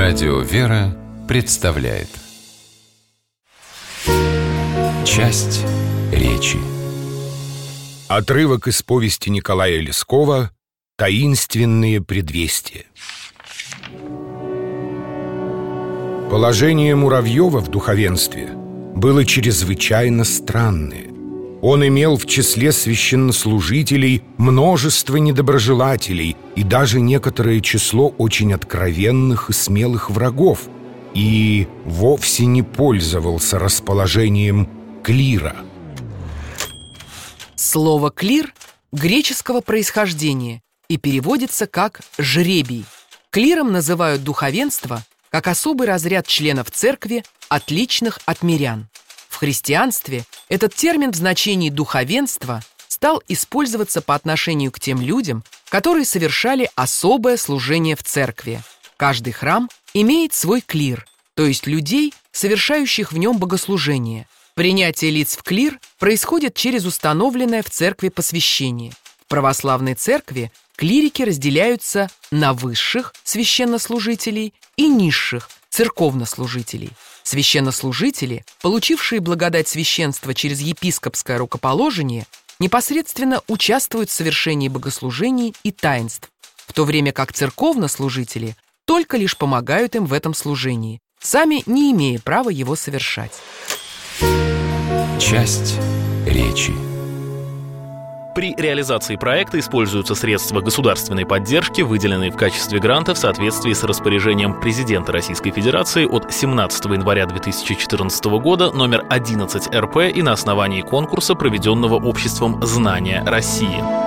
Радио «Вера» представляет часть речи. Отрывок из повести Николая Лескова «Таинственные предвестия». Положение Муравьева в духовенстве было чрезвычайно странное. Он имел в числе священнослужителей множество недоброжелателей и даже некоторое число очень откровенных и смелых врагов, и вовсе не пользовался расположением клира. Слово «клир» греческого происхождения и переводится как «жребий». Клиром называют духовенство как особый разряд членов церкви, отличных от мирян. В христианстве этот термин в значении духовенства стал использоваться по отношению к тем людям, которые совершали особое служение в церкви. Каждый храм имеет свой клир, то есть людей, совершающих в нем богослужение. Принятие лиц в клир происходит через установленное в церкви посвящение. В православной церкви клирики разделяются на высших священнослужителей и низших церковнослужителей. Священнослужители, получившие благодать священства через епископское рукоположение, непосредственно участвуют в совершении богослужений и таинств, в то время как церковнослужители только лишь помогают им в этом служении, сами не имея права его совершать. Часть речи. При реализации проекта используются средства государственной поддержки, выделенные в качестве гранта в соответствии с распоряжением президента Российской Федерации от 17 января 2014 года номер 11 РП и на основании конкурса, проведенного Обществом знания России.